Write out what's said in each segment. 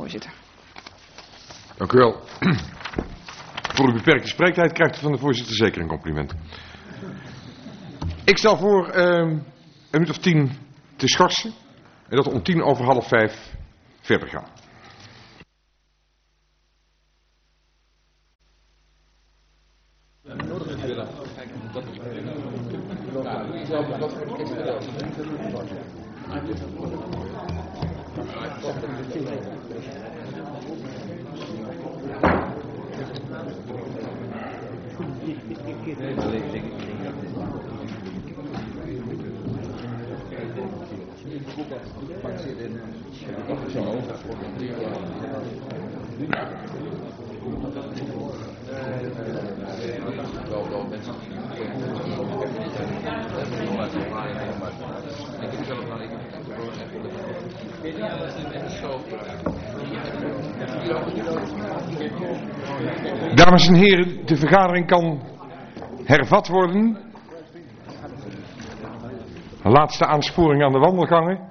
voorzitter. Dank u wel. Voor de beperkte spreektijd krijgt u van de voorzitter zeker een compliment. Ik stel voor een minuut of 10 te schorsen en dat we om 5:10 verder gaan. Dames en heren, de vergadering kan hervat worden. Een laatste aansporing aan de wandelgangen.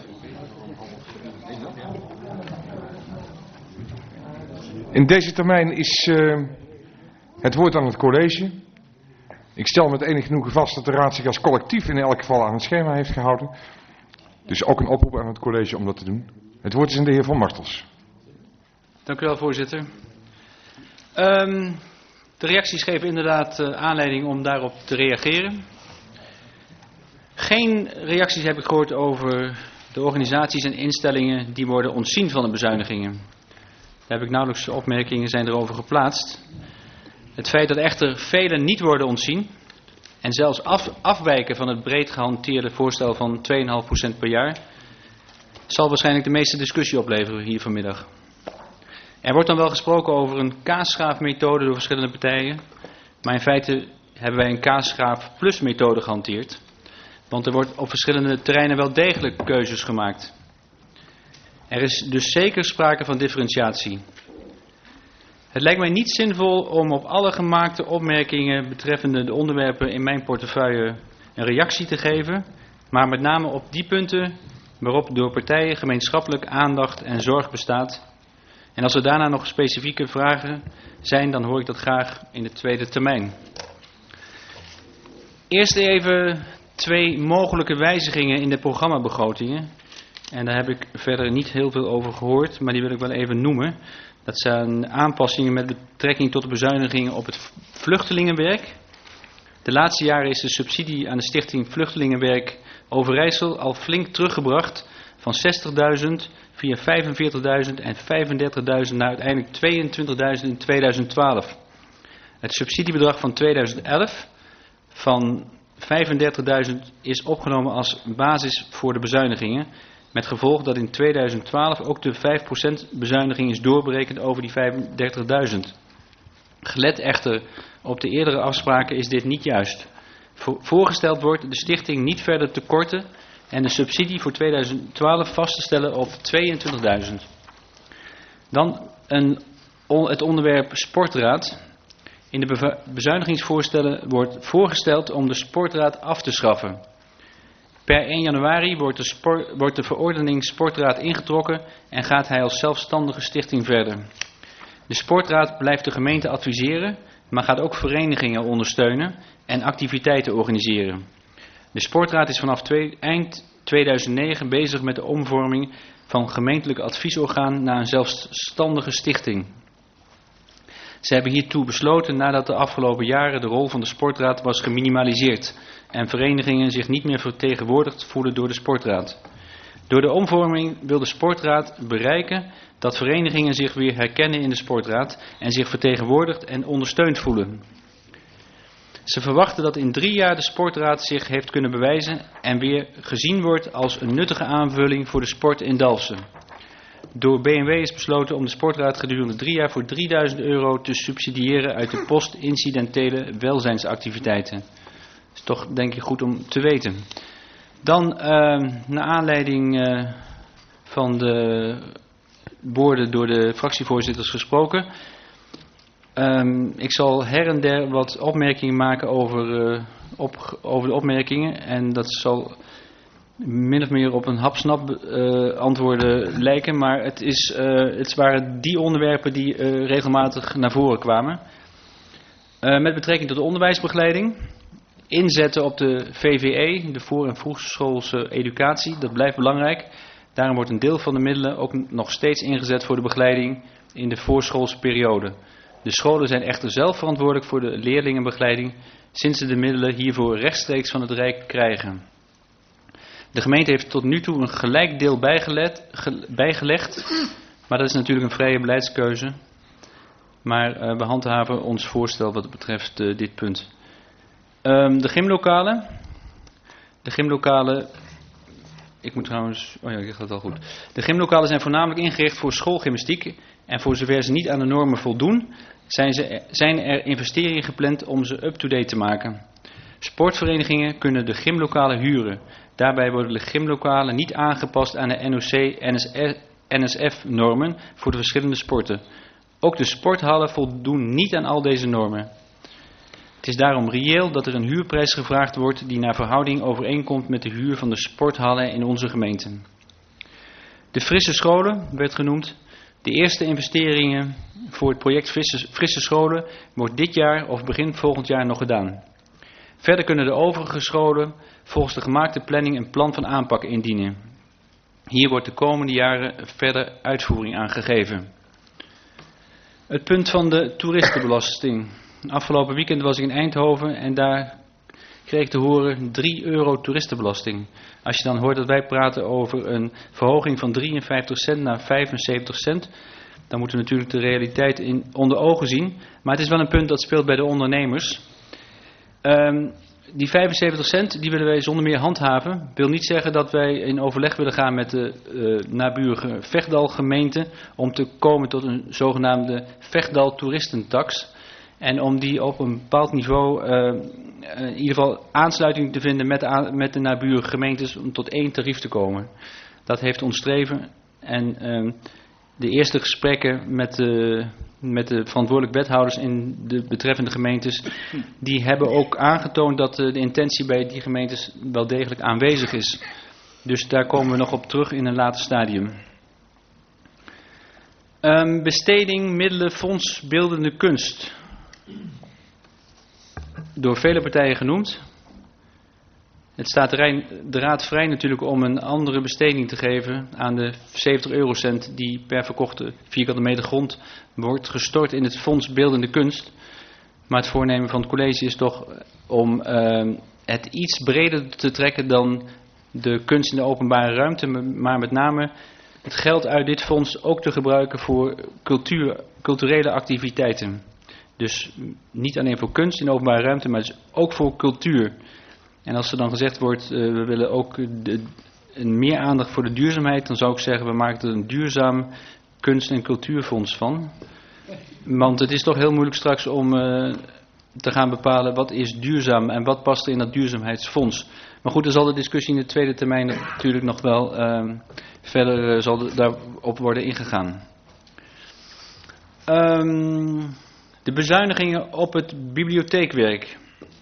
In deze termijn is het woord aan het college. Ik stel met enig genoegen vast dat de raad zich als collectief in elk geval aan het schema heeft gehouden. Dus ook een oproep aan het college om dat te doen. Het woord is aan de heer Van Martels. Dank u wel, voorzitter. De reacties geven inderdaad aanleiding om daarop te reageren. Geen reacties heb ik gehoord over de organisaties en instellingen die worden ontzien van de bezuinigingen. Daar heb ik nauwelijks opmerkingen zijn erover geplaatst. Het feit dat echter velen niet worden ontzien en zelfs afwijken van het breed gehanteerde voorstel van 2,5% per jaar, zal waarschijnlijk de meeste discussie opleveren hier vanmiddag. Er wordt dan wel gesproken over een kaasschaafmethode door verschillende partijen, maar in feite hebben wij een kaasschaaf plus methode gehanteerd, want er wordt op verschillende terreinen wel degelijk keuzes gemaakt. Er is dus zeker sprake van differentiatie. Het lijkt mij niet zinvol om op alle gemaakte opmerkingen betreffende de onderwerpen in mijn portefeuille een reactie te geven, maar met name op die punten waarop door partijen gemeenschappelijk aandacht en zorg bestaat. En als er daarna nog specifieke vragen zijn, dan hoor ik dat graag in de tweede termijn. Eerst even 2 mogelijke wijzigingen in de programmabegrotingen. En daar heb ik verder niet heel veel over gehoord, maar die wil ik wel even noemen. Dat zijn aanpassingen met betrekking tot de bezuinigingen op het vluchtelingenwerk. De laatste jaren is de subsidie aan de Stichting Vluchtelingenwerk Overijssel al flink teruggebracht van 60.000 via 45.000 en 35.000 naar uiteindelijk 22.000 in 2012. Het subsidiebedrag van 2011 van 35.000 is opgenomen als basis voor de bezuinigingen, met gevolg dat in 2012 ook de 5% bezuiniging is doorberekend over die 35.000. Gelet echter op de eerdere afspraken is dit niet juist. Voorgesteld wordt de stichting niet verder te korten en de subsidie voor 2012 vast te stellen op 22.000. Dan het onderwerp sportraad. In de bezuinigingsvoorstellen wordt voorgesteld om de sportraad af te schaffen. Per 1 januari wordt de verordening sportraad ingetrokken en gaat hij als zelfstandige stichting verder. De sportraad blijft de gemeente adviseren, maar gaat ook verenigingen ondersteunen en activiteiten organiseren. De sportraad is vanaf eind 2009 bezig met de omvorming van gemeentelijk adviesorgaan naar een zelfstandige stichting. Ze hebben hiertoe besloten nadat de afgelopen jaren de rol van de sportraad was geminimaliseerd en verenigingen zich niet meer vertegenwoordigd voelen door de sportraad. Door de omvorming wil de sportraad bereiken dat verenigingen zich weer herkennen in de sportraad en zich vertegenwoordigd en ondersteund voelen. Ze verwachten dat in 3 jaar de sportraad zich heeft kunnen bewijzen en weer gezien wordt als een nuttige aanvulling voor de sport in Dalfsen. Door BMW is besloten om de sportraad gedurende 3 jaar voor €3.000 te subsidiëren uit de post incidentele welzijnsactiviteiten. Dat is toch denk ik goed om te weten. Dan naar aanleiding van de woorden door de fractievoorzitters gesproken. Ik zal her en der wat opmerkingen maken over de opmerkingen. En dat zal min of meer op een hapsnap antwoorden lijken, maar het waren die onderwerpen die regelmatig naar voren kwamen. Met betrekking tot de onderwijsbegeleiding, inzetten op de VVE, de voor- en vroegschoolse educatie, dat blijft belangrijk. Daarom wordt een deel van de middelen ook nog steeds ingezet voor de begeleiding in de voorschoolse periode. De scholen zijn echter zelf verantwoordelijk voor de leerlingenbegeleiding, sinds ze de middelen hiervoor rechtstreeks van het Rijk krijgen. De gemeente heeft tot nu toe een gelijk deel bijgelegd, maar dat is natuurlijk een vrije beleidskeuze. Maar we handhaven ons voorstel wat betreft dit punt. De gymlokalen. De gymlokalen. Ik moet trouwens. Oh ja, ik ga het al goed. De gymlokalen zijn voornamelijk ingericht voor schoolgymnastiek. En voor zover ze niet aan de normen voldoen, zijn er investeringen gepland om ze up-to-date te maken. Sportverenigingen kunnen de gymlokalen huren. Daarbij worden de gymlokalen niet aangepast aan de NOC-NSF-normen voor de verschillende sporten. Ook de sporthallen voldoen niet aan al deze normen. Het is daarom reëel dat er een huurprijs gevraagd wordt die naar verhouding overeenkomt met de huur van de sporthallen in onze gemeente. De frisse scholen werd genoemd. De eerste investeringen voor het project frisse scholen wordt dit jaar of begin volgend jaar nog gedaan. Verder kunnen de overige scholen volgens de gemaakte planning een plan van aanpak indienen. Hier wordt de komende jaren verder uitvoering aan gegeven. Het punt van de toeristenbelasting. Afgelopen weekend was ik in Eindhoven en daar kreeg ik te horen €3 toeristenbelasting. Als je dan hoort dat wij praten over een verhoging van 53 cent naar 75 cent... dan moeten we natuurlijk de realiteit onder ogen zien. Maar het is wel een punt dat speelt bij de ondernemers. Die 75 cent die willen wij zonder meer handhaven. Wil niet zeggen dat wij in overleg willen gaan met de naburige Vechtdal gemeente om te komen tot een zogenaamde Vechtdal toeristentax. En om die op een bepaald niveau in ieder geval aansluiting te vinden met de naburige gemeentes om tot één tarief te komen. Dat heeft ons streven. En de eerste gesprekken met de verantwoordelijk wethouders in de betreffende gemeentes, die hebben ook aangetoond dat de intentie bij die gemeentes wel degelijk aanwezig is. Dus daar komen we nog op terug in een later stadium. Besteding, middelen, fonds, beeldende kunst. Door vele partijen genoemd. Het staat de raad vrij natuurlijk om een andere besteding te geven aan de 70 eurocent die per verkochte vierkante meter grond wordt gestort in het fonds beeldende kunst. Maar het voornemen van het college is toch om het iets breder te trekken dan de kunst in de openbare ruimte, maar met name het geld uit dit fonds ook te gebruiken voor culturele activiteiten. Dus niet alleen voor kunst in de openbare ruimte, maar dus ook voor cultuur. En als er dan gezegd wordt, we willen ook meer aandacht voor de duurzaamheid, dan zou ik zeggen, we maken er een duurzaam kunst- en cultuurfonds van. Want het is toch heel moeilijk straks om te gaan bepalen wat is duurzaam en wat past er in dat duurzaamheidsfonds. Maar goed, er zal de discussie in de tweede termijn natuurlijk nog wel verder zal daarop worden ingegaan. De bezuinigingen op het bibliotheekwerk.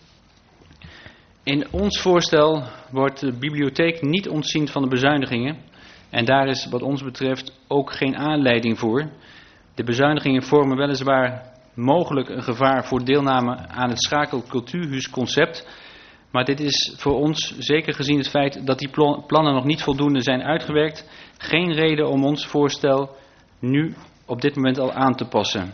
In ons voorstel wordt de bibliotheek niet ontzien van de bezuinigingen. En daar is wat ons betreft ook geen aanleiding voor. De bezuinigingen vormen weliswaar mogelijk een gevaar voor deelname aan het Schakel Cultuurhuisconcept. Maar dit is voor ons, zeker gezien het feit dat die plannen nog niet voldoende zijn uitgewerkt, geen reden om ons voorstel nu op dit moment al aan te passen.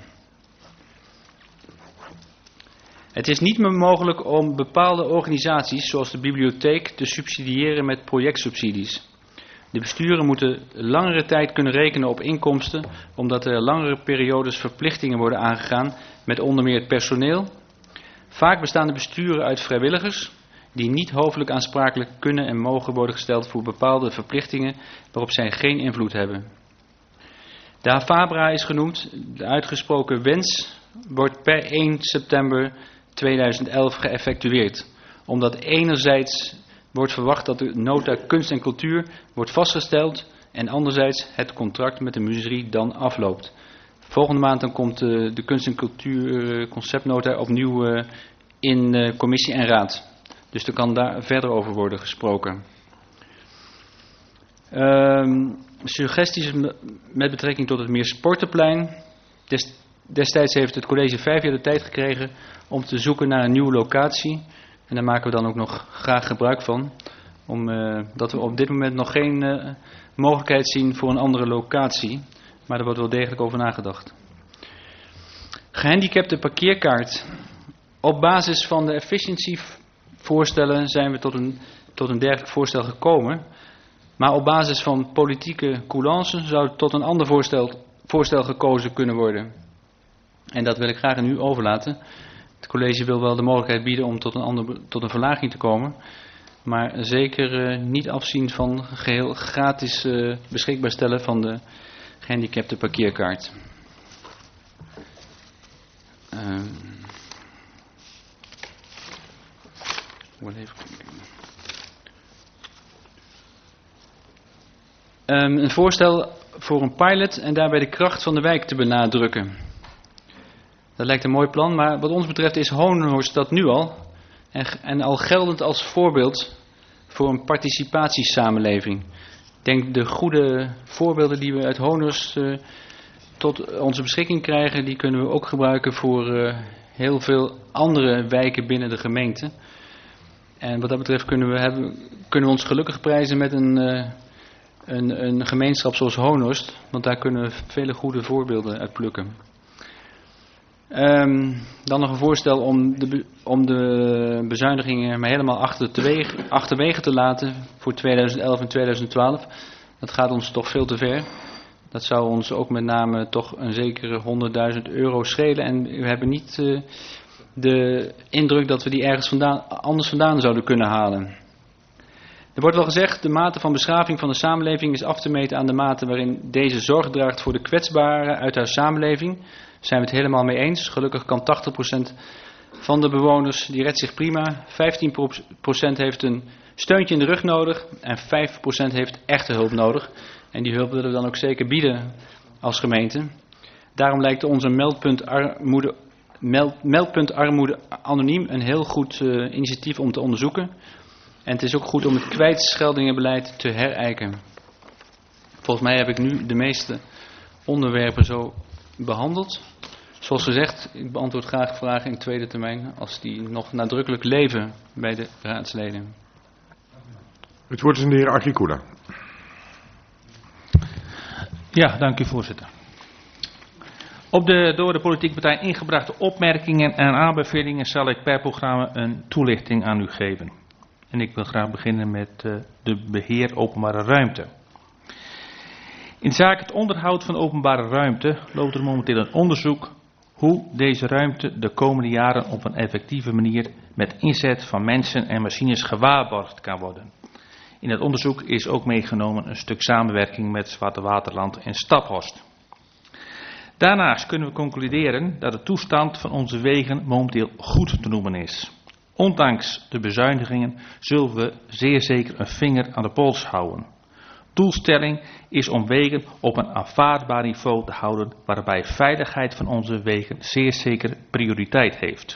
Het is niet meer mogelijk om bepaalde organisaties, zoals de bibliotheek, te subsidiëren met projectsubsidies. De besturen moeten langere tijd kunnen rekenen op inkomsten, omdat er langere periodes verplichtingen worden aangegaan met onder meer het personeel. Vaak bestaan de besturen uit vrijwilligers, die niet hoofdelijk aansprakelijk kunnen en mogen worden gesteld voor bepaalde verplichtingen waarop zij geen invloed hebben. De Havabra is genoemd. De uitgesproken wens wordt per 1 september 2011 geëffectueerd. Omdat enerzijds wordt verwacht dat de nota kunst en cultuur wordt vastgesteld en anderzijds het contract met de muserie dan afloopt. Volgende maand dan komt de kunst en cultuur conceptnota opnieuw in commissie en raad. Dus er kan daar verder over worden gesproken. Suggesties met betrekking tot het Meersportenplein. Destijds heeft het college 5 jaar de tijd gekregen om te zoeken naar een nieuwe locatie. En daar maken we dan ook nog graag gebruik van. Omdat we op dit moment nog geen mogelijkheid zien voor een andere locatie. Maar er wordt wel degelijk over nagedacht. Gehandicapte parkeerkaart. Op basis van de efficiëntievoorstellen zijn we tot een dergelijk voorstel gekomen. Maar op basis van politieke coulance zou tot een ander voorstel gekozen kunnen worden. En dat wil ik graag aan u overlaten. Het college wil wel de mogelijkheid bieden om tot een verlaging te komen. Maar zeker niet afzien van geheel gratis beschikbaar stellen van de gehandicapte parkeerkaart. Een voorstel voor een pilot en daarbij de kracht van de wijk te benadrukken. Dat lijkt een mooi plan, maar wat ons betreft is Honenhorst dat nu al. En al geldend als voorbeeld voor een participatiesamenleving. Ik denk de goede voorbeelden die we uit Honenhorst tot onze beschikking krijgen, die kunnen we ook gebruiken voor heel veel andere wijken binnen de gemeente. En wat dat betreft kunnen we ons gelukkig prijzen met een gemeenschap zoals Honenhorst, want daar kunnen we vele goede voorbeelden uit plukken. Dan nog een voorstel om de bezuinigingen maar helemaal achterwege te laten voor 2011 en 2012. Dat gaat ons toch veel te ver. Dat zou ons ook met name toch een zekere €100.000 schelen. En we hebben niet de indruk dat we die ergens anders vandaan zouden kunnen halen. Er wordt wel gezegd, de mate van beschaving van de samenleving is af te meten aan de mate waarin deze zorg draagt voor de kwetsbaren uit haar samenleving. Daar zijn we het helemaal mee eens. Gelukkig kan 80% van de bewoners, die redt zich prima. 15% heeft een steuntje in de rug nodig en 5% heeft echte hulp nodig. En die hulp willen we dan ook zeker bieden als gemeente. Daarom lijkt ons een meldpunt armoede anoniem een heel goed initiatief om te onderzoeken. En het is ook goed om het kwijtscheldingenbeleid te herijken. Volgens mij heb ik nu de meeste onderwerpen zo behandeld. Zoals gezegd, ik beantwoord graag vragen in tweede termijn als die nog nadrukkelijk leven bij de raadsleden. Het woord is aan de heer Agricula. Ja, dank u voorzitter. Op de door de politieke partij ingebrachte opmerkingen en aanbevelingen zal ik per programma een toelichting aan u geven. En ik wil graag beginnen met de beheer openbare ruimte. In zaken het onderhoud van openbare ruimte loopt er momenteel een onderzoek hoe deze ruimte de komende jaren op een effectieve manier met inzet van mensen en machines gewaarborgd kan worden. In het onderzoek is ook meegenomen een stuk samenwerking met Zwarte Waterland en Staphorst. Daarnaast kunnen we concluderen dat de toestand van onze wegen momenteel goed te noemen is. Ondanks de bezuinigingen zullen we zeer zeker een vinger aan de pols houden. Doelstelling is om wegen op een aanvaardbaar niveau te houden, waarbij veiligheid van onze wegen zeer zeker prioriteit heeft.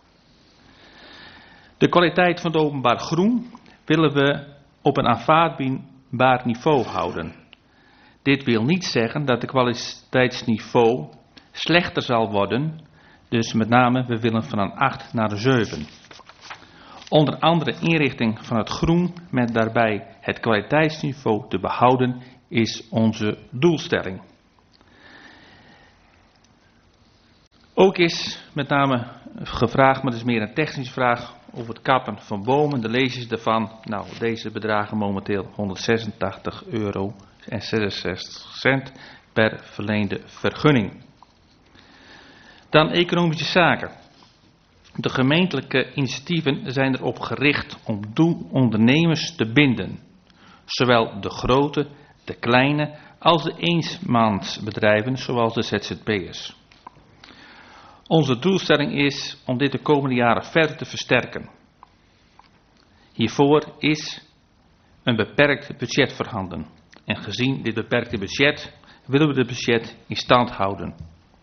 De kwaliteit van het openbaar groen willen we op een aanvaardbaar niveau houden. Dit wil niet zeggen dat het kwaliteitsniveau slechter zal worden, dus met name we willen van een 8 naar een 7. Onder andere inrichting van het groen met daarbij het kwaliteitsniveau te behouden is onze doelstelling. Ook is met name gevraagd, maar dat is meer een technische vraag, over het kappen van bomen. De lezers daarvan, nou deze bedragen momenteel €186,66 per verleende vergunning. Dan economische zaken. De gemeentelijke initiatieven zijn erop gericht om ondernemers te binden. Zowel de grote, de kleine als de eenmansbedrijven zoals de ZZP'ers. Onze doelstelling is om dit de komende jaren verder te versterken. Hiervoor is een beperkt budget voorhanden. En gezien dit beperkte budget willen we het budget in stand houden.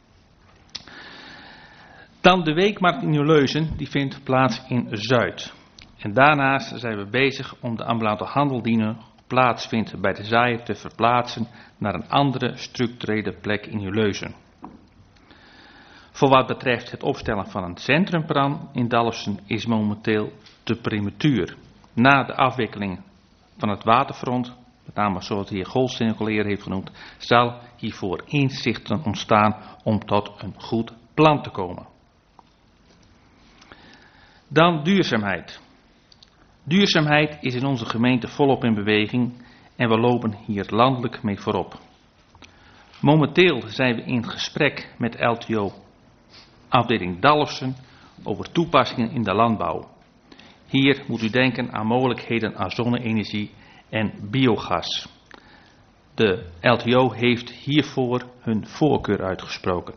Dan de weekmarkt in Nieuwleusen, die vindt plaats in Zuid. En daarnaast zijn we bezig om de ambulante handel plaatsvindt bij de zaaier te verplaatsen naar een andere structurele plek in uw leuzen. Voor wat betreft het opstellen van een centrumplan in Dalfsen is momenteel te prematuur. Na de afwikkeling van het waterfront, met name zoals de heer Golsteen ook al eerder heeft genoemd, zal hiervoor inzichten ontstaan om tot een goed plan te komen. Dan duurzaamheid. Duurzaamheid is in onze gemeente volop in beweging en we lopen hier landelijk mee voorop. Momenteel zijn we in gesprek met LTO afdeling Dalfsen over toepassingen in de landbouw. Hier moet u denken aan mogelijkheden aan zonne-energie en biogas. De LTO heeft hiervoor hun voorkeur uitgesproken.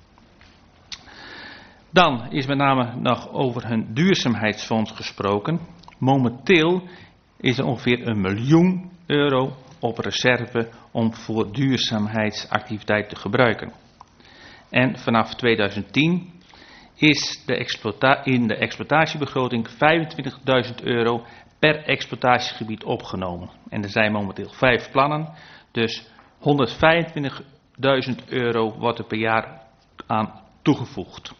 Dan is met name nog over hun duurzaamheidsfonds gesproken. Momenteel is er ongeveer €1 miljoen op reserve om voor duurzaamheidsactiviteit te gebruiken. En vanaf 2010 is in de exploitatiebegroting €25.000 per exploitatiegebied opgenomen. En er zijn momenteel 5 plannen, dus €125.000 wordt er per jaar aan toegevoegd.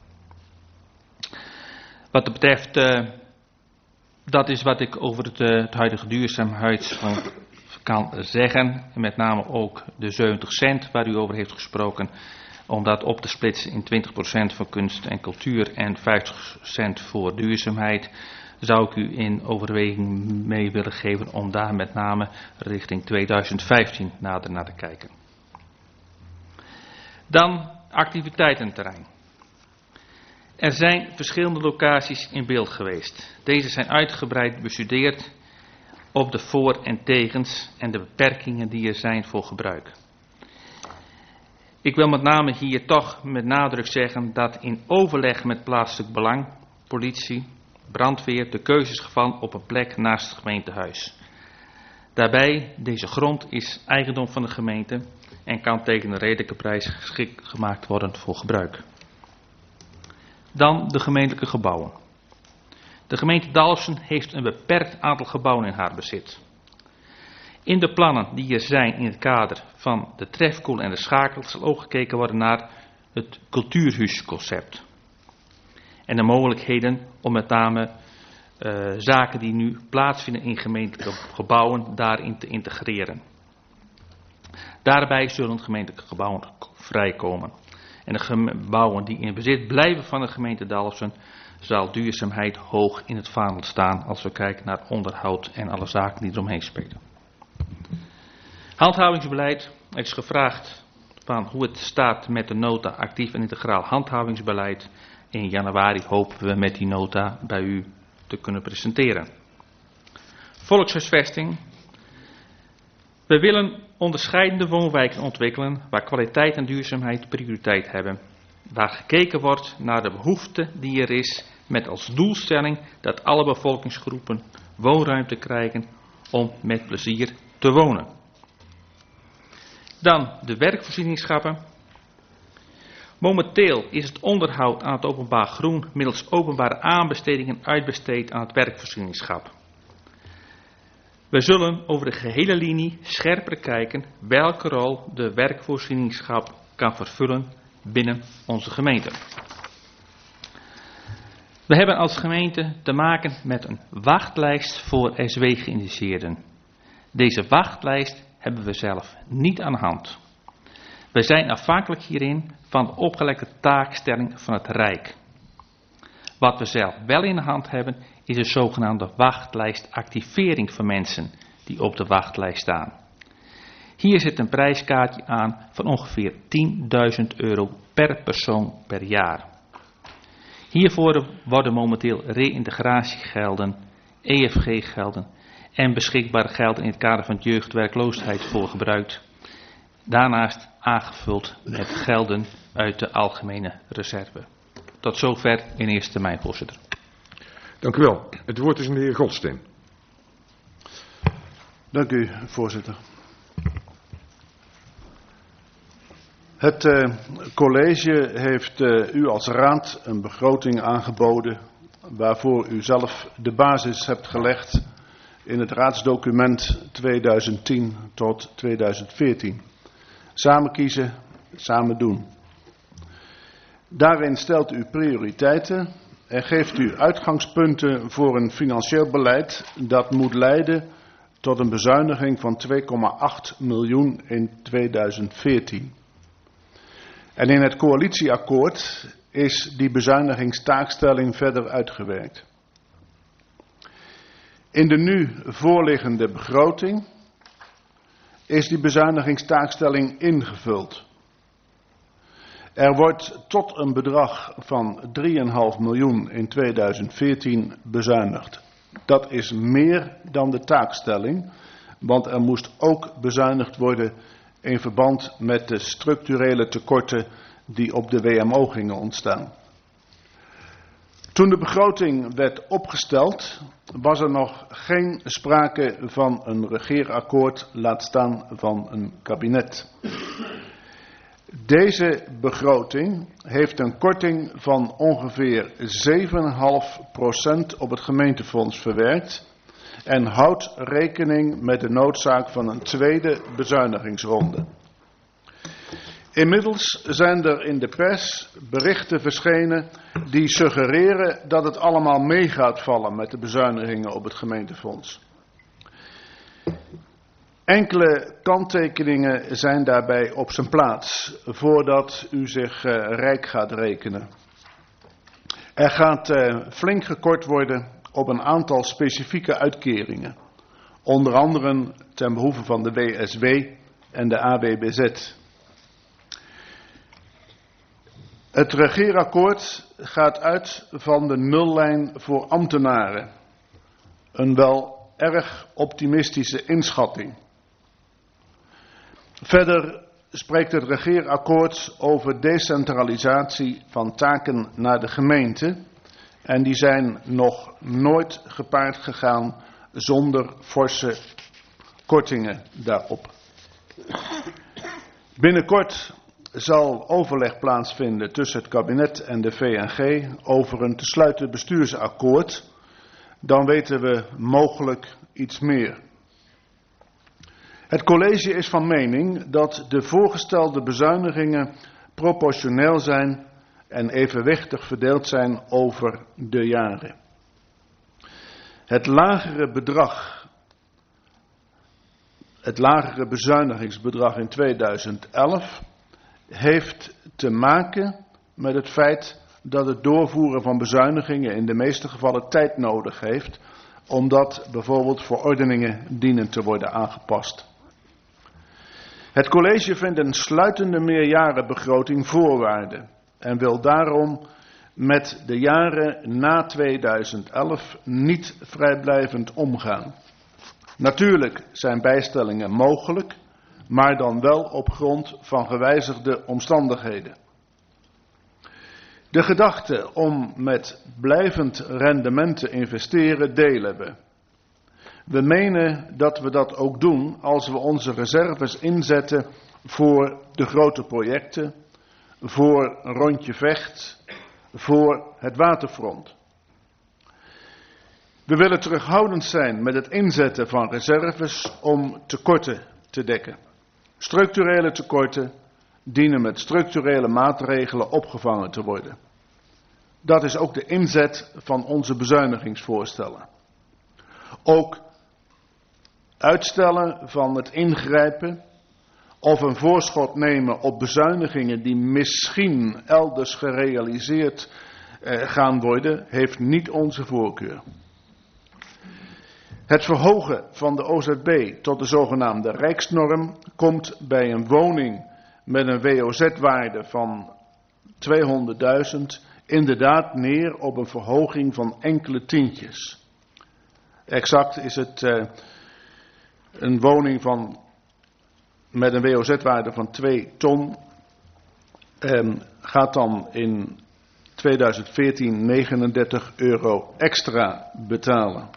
Wat betreft, dat is wat ik over het huidige duurzaamheidsfonds kan zeggen. En met name ook de 70 cent waar u over heeft gesproken. Om dat op te splitsen in 20% voor kunst en cultuur en 50 cent voor duurzaamheid. Zou ik u in overweging mee willen geven om daar met name richting 2015 nader naar te kijken. Dan activiteitenterrein. Er zijn verschillende locaties in beeld geweest. Deze zijn uitgebreid bestudeerd op de voor- en tegens en de beperkingen die er zijn voor gebruik. Ik wil met name hier toch met nadruk zeggen dat in overleg met plaatselijk belang, politie, brandweer de keuze is gevallen op een plek naast het gemeentehuis. Daarbij, deze grond is eigendom van de gemeente en kan tegen een redelijke prijs geschikt gemaakt worden voor gebruik. Dan de gemeentelijke gebouwen. De gemeente Dalfsen heeft een beperkt aantal gebouwen in haar bezit. In de plannen die er zijn in het kader van de trefkoel en de schakel zal ook gekeken worden naar het cultuurhuisconcept. En de mogelijkheden om met name zaken die nu plaatsvinden in gemeentelijke gebouwen daarin te integreren. Daarbij zullen gemeentelijke gebouwen vrijkomen. En de gebouwen die in bezit blijven van de gemeente Dalfsen zal duurzaamheid hoog in het vaandel staan als we kijken naar onderhoud en alle zaken die eromheen spelen. Handhavingsbeleid. Er is gevraagd van hoe het staat met de nota actief en integraal handhavingsbeleid. In januari hopen we met die nota bij u te kunnen presenteren. Volkshuisvesting. We willen onderscheidende woonwijken ontwikkelen waar kwaliteit en duurzaamheid prioriteit hebben. Waar gekeken wordt naar de behoefte die er is met als doelstelling dat alle bevolkingsgroepen woonruimte krijgen om met plezier te wonen. Dan de werkvoorzieningschappen. Momenteel is het onderhoud aan het openbaar groen middels openbare aanbestedingen uitbesteed aan het werkvoorzieningschap. We zullen over de gehele linie scherper kijken welke rol de werkvoorzieningschap kan vervullen binnen onze gemeente. We hebben als gemeente te maken met een wachtlijst voor SW-geïnteresseerden. Deze wachtlijst hebben we zelf niet aan de hand. We zijn afhankelijk hierin van de opgelegde taakstelling van het Rijk. Wat we zelf wel in de hand hebben is de zogenaamde wachtlijstactivering van mensen die op de wachtlijst staan. Hier zit een prijskaartje aan van ongeveer €10.000 per persoon per jaar. Hiervoor worden momenteel reïntegratiegelden, EFG-gelden en beschikbare gelden in het kader van het jeugdwerkloosheid voor gebruikt. Daarnaast aangevuld met gelden uit de algemene reserve. Tot zover in eerste termijn, voorzitter. Dank u wel. Het woord is aan de heer Golsteen. Dank u, voorzitter. Het college heeft u als raad een begroting aangeboden waarvoor u zelf de basis hebt gelegd in het raadsdocument 2010 tot 2014. Samen kiezen, samen doen. Daarin stelt u prioriteiten en geeft u uitgangspunten voor een financieel beleid dat moet leiden tot een bezuiniging van 2,8 miljoen in 2014. En in het coalitieakkoord is die bezuinigingstaakstelling verder uitgewerkt. In de nu voorliggende begroting is die bezuinigingstaakstelling ingevuld. Er wordt tot een bedrag van 3,5 miljoen in 2014 bezuinigd. Dat is meer dan de taakstelling, want er moest ook bezuinigd worden in verband met de structurele tekorten die op de WMO gingen ontstaan. Toen de begroting werd opgesteld, was er nog geen sprake van een regeerakkoord, laat staan van een kabinet. Deze begroting heeft een korting van ongeveer 7,5% op het gemeentefonds verwerkt en houdt rekening met de noodzaak van een tweede bezuinigingsronde. Inmiddels zijn er in de pers berichten verschenen die suggereren dat het allemaal mee gaat vallen met de bezuinigingen op het gemeentefonds. Enkele kanttekeningen zijn daarbij op zijn plaats, voordat u zich rijk gaat rekenen. Er gaat flink gekort worden op een aantal specifieke uitkeringen, onder andere ten behoeve van de WSW en de AWBZ. Het regeerakkoord gaat uit van de nullijn voor ambtenaren. Een wel erg optimistische inschatting. Verder spreekt het regeerakkoord over decentralisatie van taken naar de gemeente. En die zijn nog nooit gepaard gegaan zonder forse kortingen daarop. Binnenkort zal overleg plaatsvinden tussen het kabinet en de VNG over een te sluiten bestuursakkoord. Dan weten we mogelijk iets meer. Het college is van mening dat de voorgestelde bezuinigingen proportioneel zijn en evenwichtig verdeeld zijn over de jaren. Het lagere bezuinigingsbedrag in 2011 heeft te maken met het feit dat het doorvoeren van bezuinigingen in de meeste gevallen tijd nodig heeft, omdat bijvoorbeeld verordeningen dienen te worden aangepast. Het college vindt een sluitende meerjarenbegroting voorwaarde en wil daarom met de jaren na 2011 niet vrijblijvend omgaan. Natuurlijk zijn bijstellingen mogelijk, maar dan wel op grond van gewijzigde omstandigheden. De gedachte om met blijvend rendement te investeren delen we. We menen dat we dat ook doen als we onze reserves inzetten voor de grote projecten, voor Rondje Vecht, voor het waterfront. We willen terughoudend zijn met het inzetten van reserves om tekorten te dekken. Structurele tekorten dienen met structurele maatregelen opgevangen te worden. Dat is ook de inzet van onze bezuinigingsvoorstellen. Ook uitstellen van het ingrijpen of een voorschot nemen op bezuinigingen die misschien elders gerealiseerd gaan worden, heeft niet onze voorkeur. Het verhogen van de OZB tot de zogenaamde rijksnorm komt bij een woning met een WOZ-waarde van 200.000 inderdaad neer op een verhoging van enkele tientjes. Exact is het een woning met een WOZ-waarde van 2 ton gaat dan in 2014 39 euro extra betalen.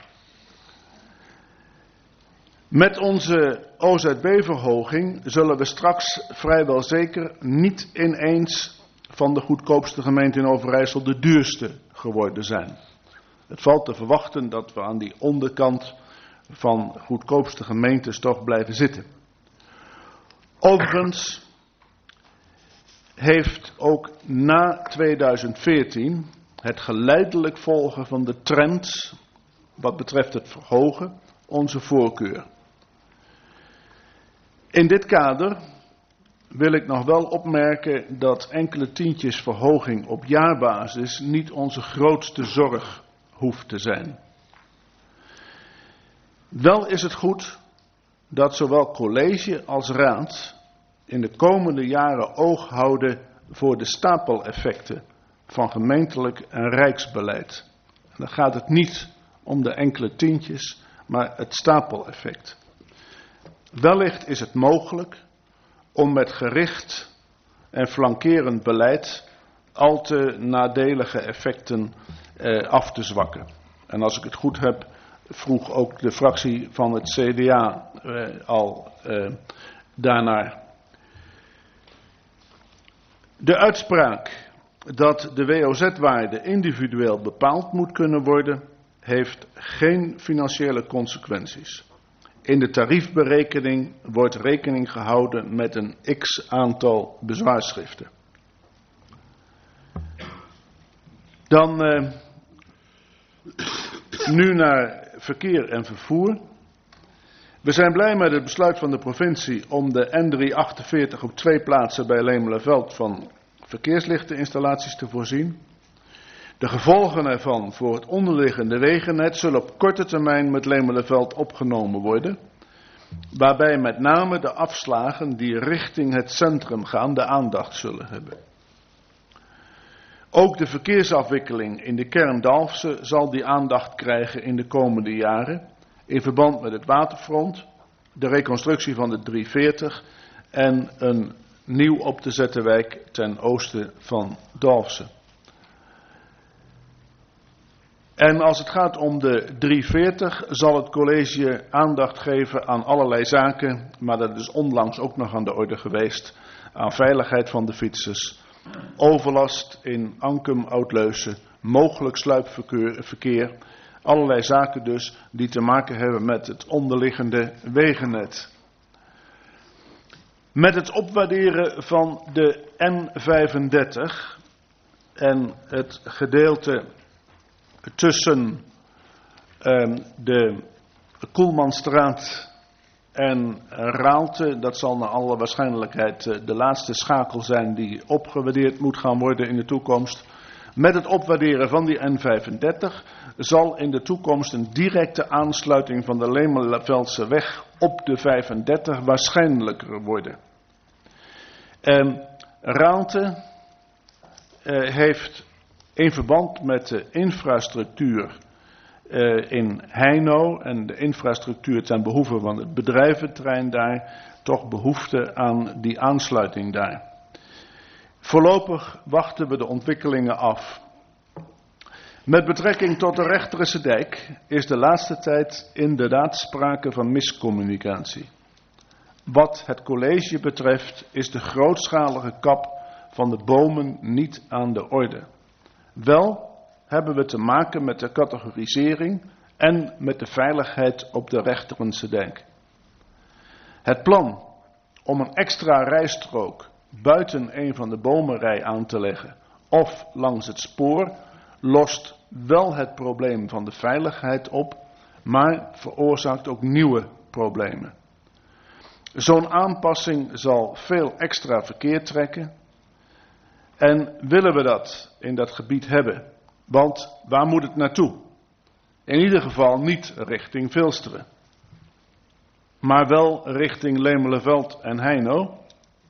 Met onze OZB-verhoging zullen we straks vrijwel zeker niet ineens van de goedkoopste gemeente in Overijssel de duurste geworden zijn. Het valt te verwachten dat we aan die onderkant van goedkoopste gemeentes toch blijven zitten. Overigens heeft ook na 2014 het geleidelijk volgen van de trend wat betreft het verhogen onze voorkeur. In dit kader wil ik nog wel opmerken dat enkele tientjes verhoging op jaarbasis niet onze grootste zorg hoeft te zijn. Wel is het goed dat zowel college als raad in de komende jaren oog houden voor de stapeleffecten van gemeentelijk en rijksbeleid. En dan gaat het niet om de enkele tientjes, maar het stapeleffect. Wellicht is het mogelijk om met gericht en flankerend beleid al te nadelige effecten af te zwakken. En als ik het goed heb, vroeg ook de fractie van het CDA al daarnaar. De uitspraak dat de WOZ-waarde individueel bepaald moet kunnen worden, heeft geen financiële consequenties. In de tariefberekening wordt rekening gehouden met een x-aantal bezwaarschriften. Dan nu naar verkeer en vervoer. We zijn blij met het besluit van de provincie om de N348 op 2 plaatsen bij Lemelerveld van verkeerslichteninstallaties te voorzien. De gevolgen ervan voor het onderliggende wegennet zullen op korte termijn met Lemelerveld opgenomen worden, waarbij met name de afslagen die richting het centrum gaan de aandacht zullen hebben. Ook de verkeersafwikkeling in de kern Dalfsen zal die aandacht krijgen in de komende jaren, in verband met het waterfront, de reconstructie van de 340 en een nieuw op te zetten wijk ten oosten van Dalfsen. En als het gaat om de 340 zal het college aandacht geven aan allerlei zaken, maar dat is onlangs ook nog aan de orde geweest, aan veiligheid van de fietsers, overlast in Ankum, Oud-Leusden, mogelijk sluipverkeer, allerlei zaken dus die te maken hebben met het onderliggende wegennet. Met het opwaarderen van de N35 en het gedeelte tussen de Koelmanstraat en Raalte, dat zal naar alle waarschijnlijkheid de laatste schakel zijn die opgewaardeerd moet gaan worden in de toekomst. Met het opwaarderen van die N35 zal in de toekomst een directe aansluiting van de Lemelerveldse weg op de 35 waarschijnlijker worden. Raalte heeft in verband met de infrastructuur in Heino en de infrastructuur ten behoeve van het bedrijventerrein daar toch behoefte aan die aansluiting daar. Voorlopig wachten we de ontwikkelingen af. Met betrekking tot de Rechterse dijk is de laatste tijd inderdaad sprake van miscommunicatie. Wat het college betreft is de grootschalige kap van de bomen niet aan de orde. Wel hebben we te maken met de categorisering en met de veiligheid op de Rechterse dijk. Het plan om een extra rijstrook buiten een van de bomenrij aan te leggen of langs het spoor lost wel het probleem van de veiligheid op, maar veroorzaakt ook nieuwe problemen. Zo'n aanpassing zal veel extra verkeer trekken. En willen we dat in dat gebied hebben? Want waar moet het naartoe? In ieder geval niet richting Vilsteren. Maar wel richting Lemelerveld en Heino.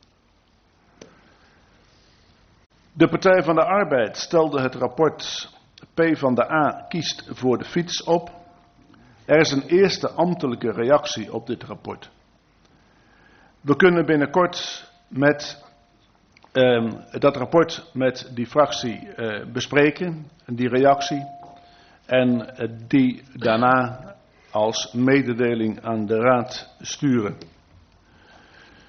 De Partij van de Arbeid stelde het rapport PvdA kiest voor de fiets op. Er is een eerste ambtelijke reactie op dit rapport. We kunnen binnenkort met dat rapport met die fractie bespreken, die reactie, en die daarna als mededeling aan de raad sturen.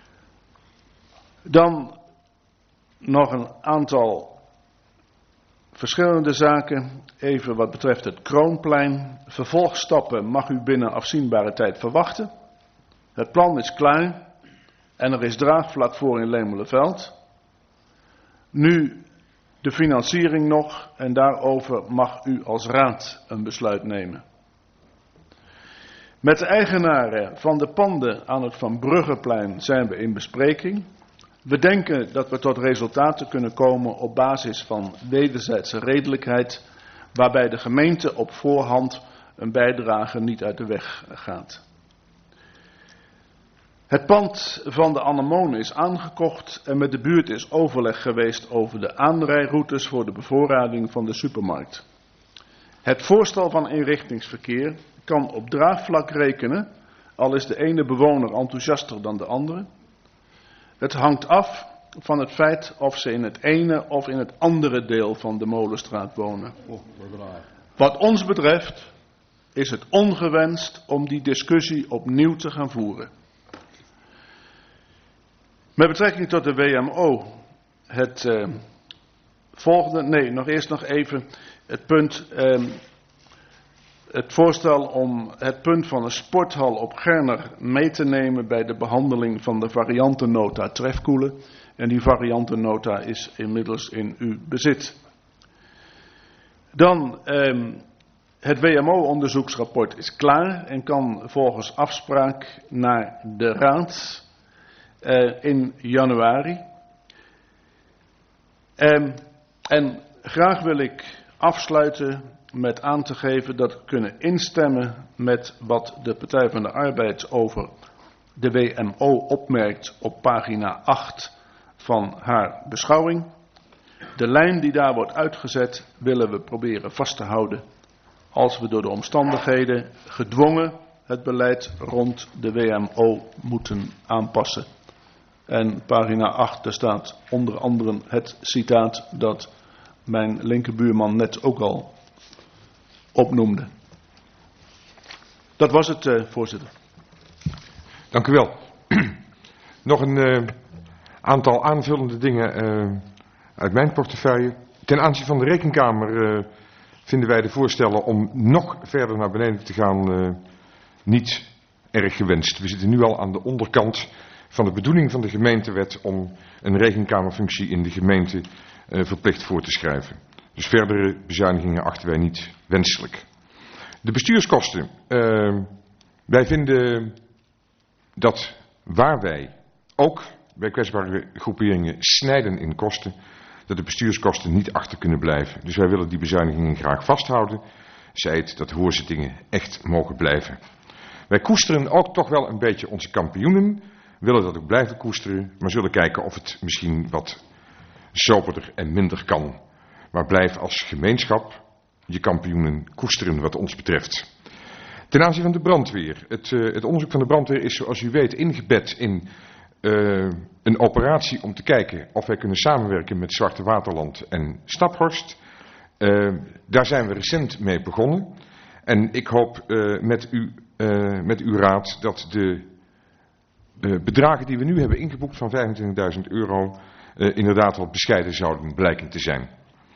Dan nog een aantal Verschillende zaken, even wat betreft het Kroonplein. Vervolgstappen mag u binnen afzienbare tijd verwachten. Het plan is klaar en er is draagvlak voor in Lemelerveld. Nu de financiering nog en daarover mag u als raad een besluit nemen. Met de eigenaren van de panden aan het Van Bruggeplein zijn we in bespreking. We denken dat we tot resultaten kunnen komen op basis van wederzijdse redelijkheid, waarbij de gemeente op voorhand een bijdrage niet uit de weg gaat. Het pand van de Anemone is aangekocht en met de buurt is overleg geweest over de aanrijroutes voor de bevoorrading van de supermarkt. Het voorstel van inrichtingsverkeer kan op draagvlak rekenen, al is de ene bewoner enthousiaster dan de andere. Het hangt af van het feit of ze in het ene of in het andere deel van de Molenstraat wonen. Wat ons betreft is het ongewenst om die discussie opnieuw te gaan voeren. Met betrekking tot de WMO, het volgende, nee, nog even het punt, het voorstel om het punt van een sporthal op Gerner mee te nemen bij de behandeling van de variantennota Trefkoelen. En die variantennota is inmiddels in uw bezit. Dan, het WMO-onderzoeksrapport is klaar en kan volgens afspraak naar de raad in januari. En graag wil ik afsluiten met aan te geven dat we kunnen instemmen met wat de Partij van de Arbeid over de WMO opmerkt op pagina 8 van haar beschouwing. De lijn die daar wordt uitgezet willen we proberen vast te houden als we door de omstandigheden gedwongen het beleid rond de WMO moeten aanpassen. En pagina 8, daar staat onder andere het citaat dat mijn linkerbuurman net ook al opnoemde. Dat was het, voorzitter. Dank u wel. Nog een aantal aanvullende dingen uit mijn portefeuille. Ten aanzien van de Rekenkamer vinden wij de voorstellen om nog verder naar beneden te gaan niet erg gewenst. We zitten nu al aan de onderkant van de bedoeling van de gemeentewet om een rekenkamerfunctie in de gemeente verplicht voor te schrijven. Dus verdere bezuinigingen achten wij niet wenselijk. De bestuurskosten. Wij vinden dat waar wij ook bij kwetsbare groeperingen snijden in kosten, dat de bestuurskosten niet achter kunnen blijven. Dus wij willen die bezuinigingen graag vasthouden. Zij het dat de hoorzittingen echt mogen blijven. Wij koesteren ook toch wel een beetje onze kampioenen. Willen dat ook blijven koesteren, maar zullen kijken of het misschien wat soberder en minder kan. Maar blijf als gemeenschap je kampioenen koesteren wat ons betreft. Ten aanzien van de brandweer. Het onderzoek van de brandweer is zoals u weet ingebed in een operatie om te kijken of wij kunnen samenwerken met Zwarte Waterland en Staphorst. Daar zijn we recent mee begonnen. En ik hoop met uw raad dat de bedragen die we nu hebben ingeboekt van €25.000 inderdaad wat bescheiden zouden blijken te zijn.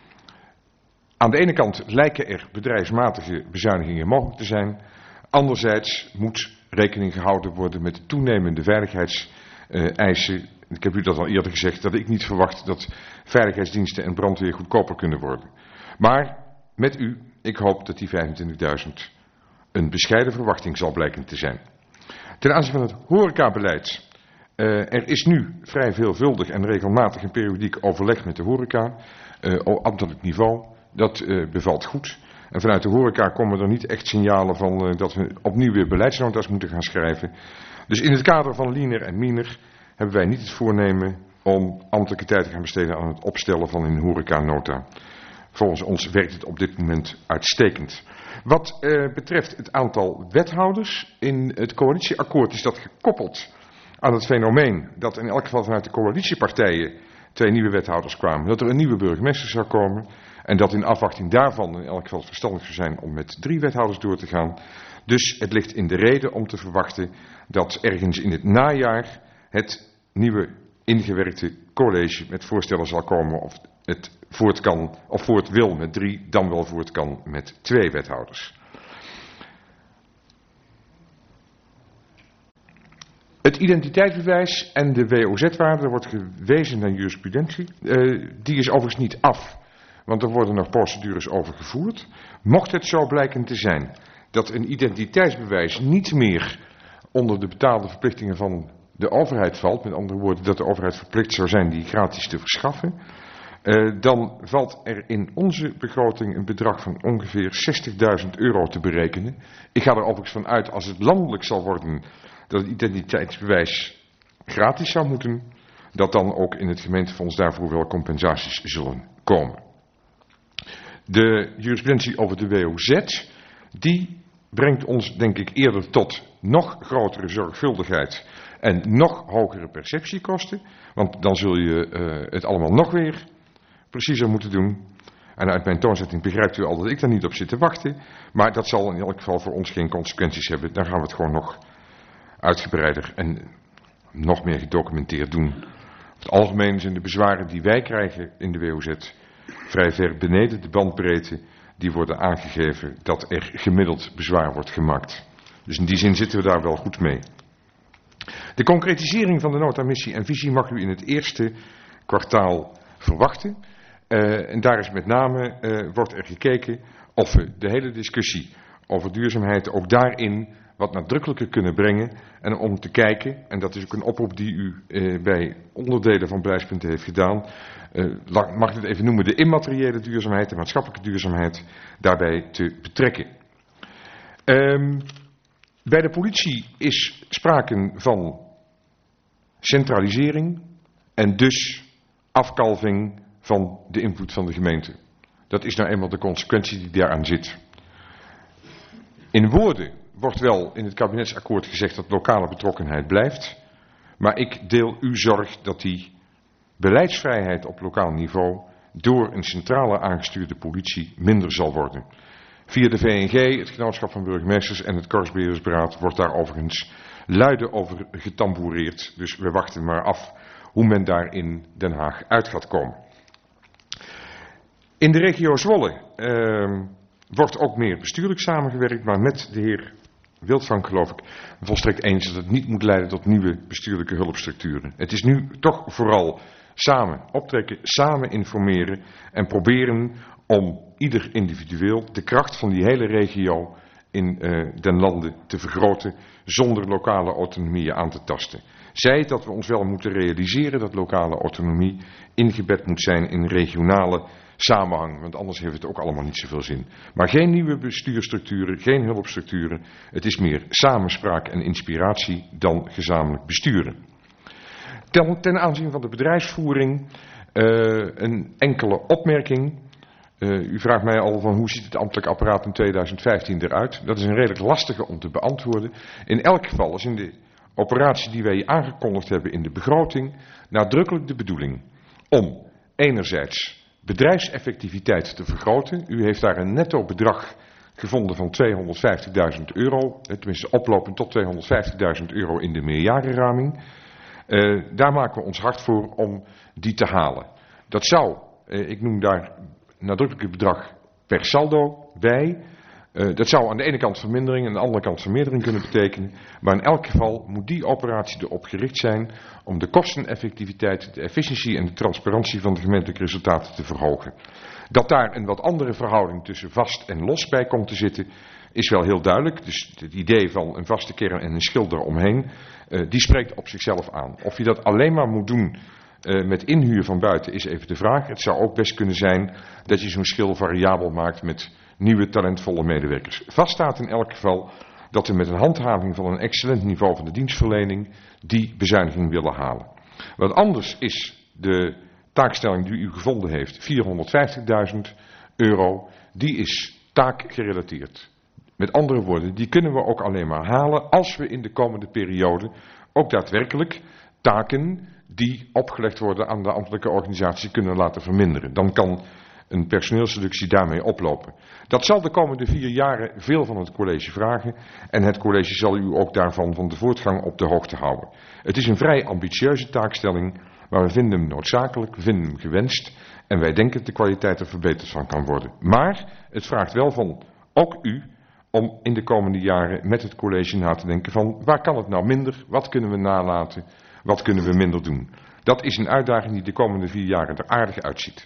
Aan de ene kant lijken er bedrijfsmatige bezuinigingen mogelijk te zijn. Anderzijds moet rekening gehouden worden met de toenemende veiligheidseisen. Ik heb u dat al eerder gezegd, dat ik niet verwacht dat veiligheidsdiensten en brandweer goedkoper kunnen worden. Maar met u, ik hoop dat die 25.000 een bescheiden verwachting zal blijken te zijn. Ten aanzien van het horecabeleid. Er is nu vrij veelvuldig en regelmatig en periodiek overleg met de horeca op ambtelijk niveau. Dat bevalt goed. En vanuit de horeca komen er niet echt signalen van dat we opnieuw weer beleidsnota's moeten gaan schrijven. Dus in het kader van leaner en meaner hebben wij niet het voornemen om ambtelijke tijd te gaan besteden aan het opstellen van een horecanota. Volgens ons werkt het op dit moment uitstekend. Wat betreft het aantal wethouders in het coalitieakkoord is dat gekoppeld aan het fenomeen dat in elk geval vanuit de coalitiepartijen 2 nieuwe wethouders kwamen. Dat er een nieuwe burgemeester zou komen. En dat in afwachting daarvan in elk geval het verstandig zou zijn om met 3 wethouders door te gaan. Dus het ligt in de reden om te verwachten dat ergens in het najaar het nieuwe ingewerkte college met voorstellen zal komen of het voort kan, of voort wil met 3, dan wel voort kan met 2 wethouders. Het identiteitsbewijs en de WOZ-waarde, er wordt gewezen naar jurisprudentie, die is overigens niet af. Want er worden nog procedures over gevoerd. Mocht het zo blijken te zijn dat een identiteitsbewijs niet meer onder de betaalde verplichtingen van de overheid valt, met andere woorden dat de overheid verplicht zou zijn die gratis te verschaffen, dan valt er in onze begroting een bedrag van ongeveer €60.000 te berekenen. Ik ga er overigens van uit, als het landelijk zal worden, dat het identiteitsbewijs gratis zou moeten, dat dan ook in het gemeentefonds daarvoor wel compensaties zullen komen. De jurisprudentie over de WOZ, die brengt ons denk ik eerder tot nog grotere zorgvuldigheid en nog hogere perceptiekosten, want dan zul je het allemaal nog weer preciezer moeten doen. En uit mijn toonzetting begrijpt u al dat ik daar niet op zit te wachten, maar dat zal in elk geval voor ons geen consequenties hebben. Dan gaan we het gewoon nog uitgebreider en nog meer gedocumenteerd doen. In het algemeen zijn de bezwaren die wij krijgen in de WOZ vrij ver beneden de bandbreedte die worden aangegeven dat er gemiddeld bezwaar wordt gemaakt. Dus in die zin zitten we daar wel goed mee. De concretisering van de nota, missie en visie mag u in het eerste kwartaal verwachten. En daar is met name, wordt er gekeken of we de hele discussie over duurzaamheid ook daarin wat nadrukkelijker kunnen brengen. En om te kijken, en dat is ook een oproep die u bij onderdelen van Beleidspunten heeft gedaan, mag ik het even noemen, de immateriële duurzaamheid, de maatschappelijke duurzaamheid, daarbij te betrekken. Bij de politie is sprake van centralisering en dus afkalving van de invloed van de gemeente. Dat is nou eenmaal de consequentie die daaraan zit. In woorden wordt wel in het kabinetsakkoord gezegd dat lokale betrokkenheid blijft, maar ik deel uw zorg dat die beleidsvrijheid op lokaal niveau door een centrale aangestuurde politie minder zal worden. Via de VNG, het Genootschap van Burgemeesters en het Korpsbeheerdersberaad wordt daar overigens luide over getamboureerd. Dus we wachten maar af hoe men daar in Den Haag uit gaat komen. In de regio Zwolle wordt ook meer bestuurlijk samengewerkt, maar met de heer Wildvank geloof ik volstrekt eens dat het niet moet leiden tot nieuwe bestuurlijke hulpstructuren. Het is nu toch vooral samen optrekken, samen informeren en proberen om ieder individueel de kracht van die hele regio in den landen te vergroten zonder lokale autonomieën aan te tasten. Zij het dat we ons wel moeten realiseren dat lokale autonomie ingebed moet zijn in regionale samenhang, want anders heeft het ook allemaal niet zoveel zin. Maar geen nieuwe bestuurstructuren, geen hulpstructuren. Het is meer samenspraak en inspiratie dan gezamenlijk besturen. Ten aanzien van de bedrijfsvoering een enkele opmerking. U vraagt mij al van hoe ziet het ambtelijk apparaat in 2015 eruit. Dat is een redelijk lastige om te beantwoorden. In elk geval is in de operatie die wij aangekondigd hebben in de begroting nadrukkelijk de bedoeling om enerzijds bedrijfseffectiviteit te vergroten. U heeft daar een netto bedrag gevonden van €250.000, tenminste oplopend tot €250.000 in de meerjarenraming. Daar maken we ons hard voor om die te halen. Dat zou, ik noem daar nadrukkelijk het bedrag per saldo bij. Dat zou aan de ene kant vermindering en aan de andere kant vermeerdering kunnen betekenen. Maar in elk geval moet die operatie erop gericht zijn om de kosteneffectiviteit, de efficiëntie en de transparantie van de gemeentelijke resultaten te verhogen. Dat daar een wat andere verhouding tussen vast en los bij komt te zitten is wel heel duidelijk. Dus het idee van een vaste kern en een schil eromheen, die spreekt op zichzelf aan. Of je dat alleen maar moet doen met inhuur van buiten is even de vraag. Het zou ook best kunnen zijn dat je zo'n schil variabel maakt met nieuwe talentvolle medewerkers. Vast staat in elk geval dat we met een handhaving van een excellent niveau van de dienstverlening die bezuiniging willen halen. Wat anders is de taakstelling die u gevonden heeft, €450.000, die is taakgerelateerd. Met andere woorden, die kunnen we ook alleen maar halen als we in de komende periode ook daadwerkelijk taken die opgelegd worden aan de ambtelijke organisatie kunnen laten verminderen. Dan kan een personeelsreductie daarmee oplopen. Dat zal de komende 4 jaren veel van het college vragen en het college zal u ook daarvan van de voortgang op de hoogte houden. Het is een vrij ambitieuze taakstelling maar we vinden hem noodzakelijk, we vinden hem gewenst en wij denken dat de kwaliteit er verbeterd van kan worden. Maar het vraagt wel van ook u om in de komende jaren met het college na te denken van waar kan het nou minder, wat kunnen we nalaten, wat kunnen we minder doen. Dat is een uitdaging die de komende 4 jaren er aardig uitziet.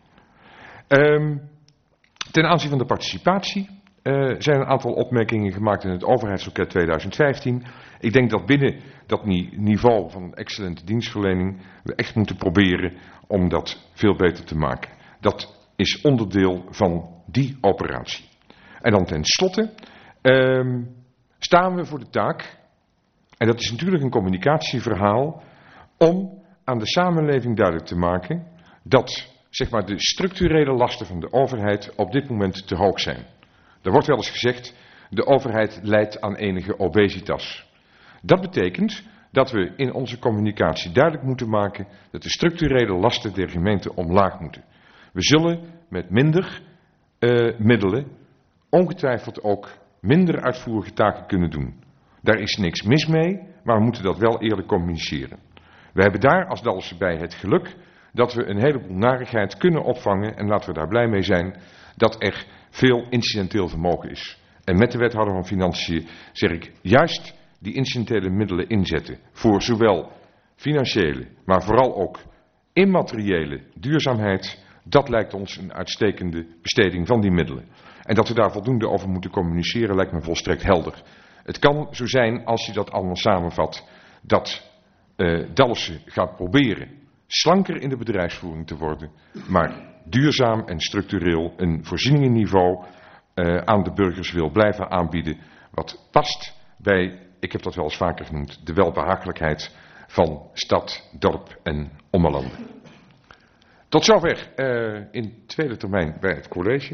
Ten aanzien van de participatie zijn een aantal opmerkingen gemaakt in het overheidsloket 2015. Ik denk dat binnen dat niveau van excellente dienstverlening we echt moeten proberen om dat veel beter te maken. Dat is onderdeel van die operatie. En dan tenslotte staan we voor de taak, en dat is natuurlijk een communicatieverhaal, om aan de samenleving duidelijk te maken dat zeg maar, de structurele lasten van de overheid op dit moment te hoog zijn. Er wordt wel eens gezegd, de overheid lijdt aan enige obesitas. Dat betekent dat we in onze communicatie duidelijk moeten maken dat de structurele lasten der gemeente omlaag moeten. We zullen met minder middelen ongetwijfeld ook minder uitvoerige taken kunnen doen. Daar is niks mis mee, maar we moeten dat wel eerlijk communiceren. We hebben daar als Dalfsen bij het geluk dat we een heleboel narigheid kunnen opvangen en laten we daar blij mee zijn dat er veel incidenteel vermogen is. En met de wethouder van Financiën zeg ik juist die incidentele middelen inzetten voor zowel financiële, maar vooral ook immateriële duurzaamheid. Dat lijkt ons een uitstekende besteding van die middelen. En dat we daar voldoende over moeten communiceren lijkt me volstrekt helder. Het kan zo zijn, als je dat allemaal samenvat, dat Dalfsen gaat proberen slanker in de bedrijfsvoering te worden, maar duurzaam en structureel een voorzieningenniveau aan de burgers wil blijven aanbieden, wat past bij, ik heb dat wel eens vaker genoemd, de welbehagelijkheid van stad, dorp en ommelanden. Tot zover in tweede termijn bij het college.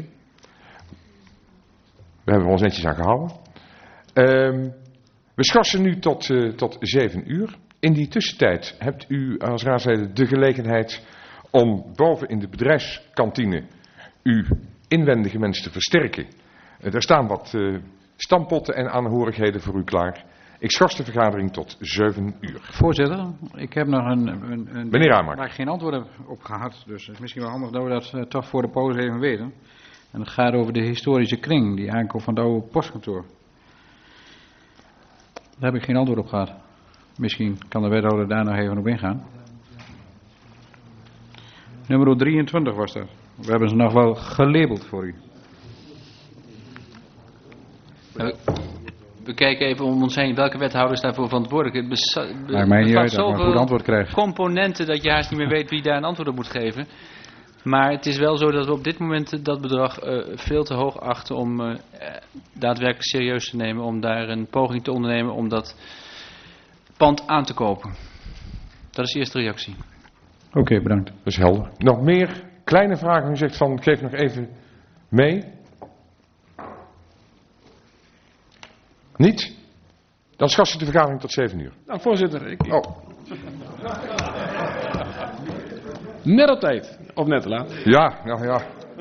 We hebben ons netjes aan gehouden. We schorsen nu tot 7 uur. In die tussentijd hebt u als raadsleden de gelegenheid om boven in de bedrijfskantine uw inwendige mensen te versterken. Er staan wat stampotten en aanhorigheden voor u klaar. Ik schors de vergadering tot 7 uur. Voorzitter, ik heb nog een Meneer Aanmaak. waar ik geen antwoord heb op gehad. Dus het is misschien wel handig dat we dat toch voor de pauze even weten. En het gaat over de historische kring, die aankomt van het oude postkantoor. Daar heb ik geen antwoord op gehad. Misschien kan de wethouder daar nog even op ingaan. Nummer 23 was dat. We hebben ze nog wel gelabeld voor u. We kijken even om ons heen welke wethouder is daarvoor verantwoordelijk. Maakt mij niet uit dat ik een goed antwoord krijg. Componenten dat je haast niet meer weet wie daar een antwoord op moet geven. Maar het is wel zo dat we op dit moment dat bedrag veel te hoog achten om daadwerkelijk serieus te nemen. Om daar een poging te ondernemen om dat pand aan te kopen. Dat is de eerste reactie. Oké, bedankt. Dat is helder. Nog meer kleine vragen? U zegt van, geef nog even mee. Niet? Dan schors ik de vergadering tot 7 uur. Nou, voorzitter. Oh. Net op tijd. Of net te laat. Ja.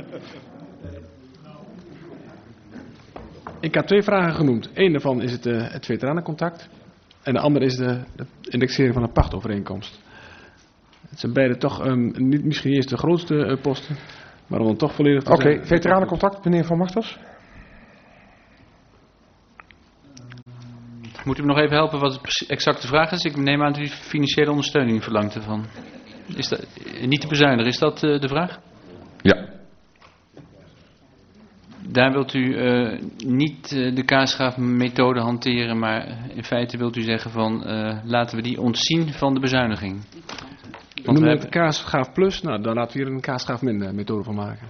Ik had 2 vragen genoemd. Eén daarvan is het veteranencontact. En de andere is de indexering van de pachtovereenkomst. Het zijn beide toch misschien niet eens de grootste posten. Maar om dan toch volledig te zijn. Oké, veteranencontact, meneer Van Machtels? Moet u me nog even helpen wat de exacte vraag is? Ik neem aan dat u financiële ondersteuning verlangt ervan. Is dat, niet te bezuinigen, is dat de vraag? Ja. Daar wilt u niet de kaasschaafmethode hanteren, maar in feite wilt u zeggen van laten we die ontzien van de bezuiniging. We noemen het de kaasschaaf plus, nou dan laten we hier een kaasschaaf min methode van maken.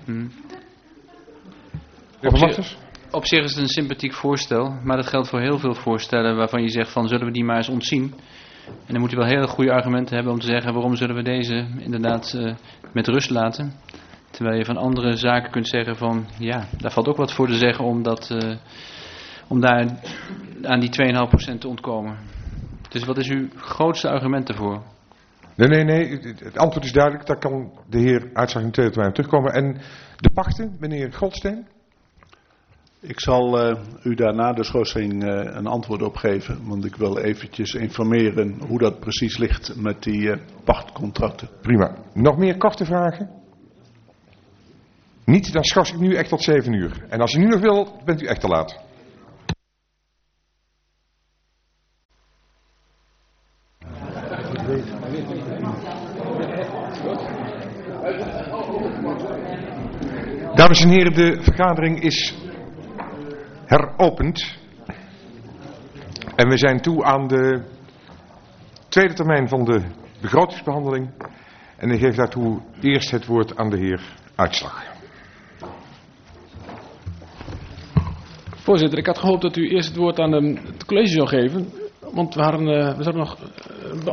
Op zich is het een sympathiek voorstel, maar dat geldt voor heel veel voorstellen waarvan je zegt van zullen we die maar eens ontzien. En dan moet u wel hele goede argumenten hebben om te zeggen waarom zullen we deze inderdaad met rust laten. Terwijl je van andere zaken kunt zeggen van ja, daar valt ook wat voor te zeggen om daar aan die 2,5% te ontkomen. Dus wat is uw grootste argument daarvoor? Nee, het antwoord is duidelijk. Daar kan de heer Uitslag in tweede termijn terugkomen. En de pachten, meneer Goldsteen? Ik zal u daarna de schorsing een antwoord op geven, want ik wil eventjes informeren hoe dat precies ligt met die pachtcontracten. Prima. Nog meer korte vragen? Niet, dan schors ik nu echt tot 7 uur. En als u nu nog wil, bent u echt te laat. Dames en heren, de vergadering is heropend. En we zijn toe aan de tweede termijn van de begrotingsbehandeling. En ik geef daartoe eerst het woord aan de heer Uitslag. Voorzitter, ik had gehoopt dat u eerst het woord aan het college zou geven. Want we zouden nog